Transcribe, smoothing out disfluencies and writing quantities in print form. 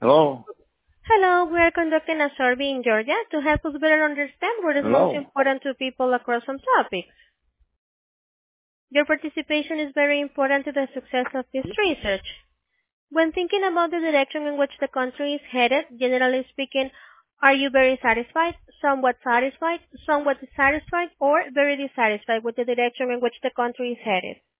Hello? Hello, we are conducting a survey in Georgia to help us better understand what is most Hello? important to people across some topics. Your participation is very important to the success of this research. When thinking about the direction in which the country is headed, generally speaking, are you very satisfied, somewhat dissatisfied, or very dissatisfied with the direction in which the country is headed?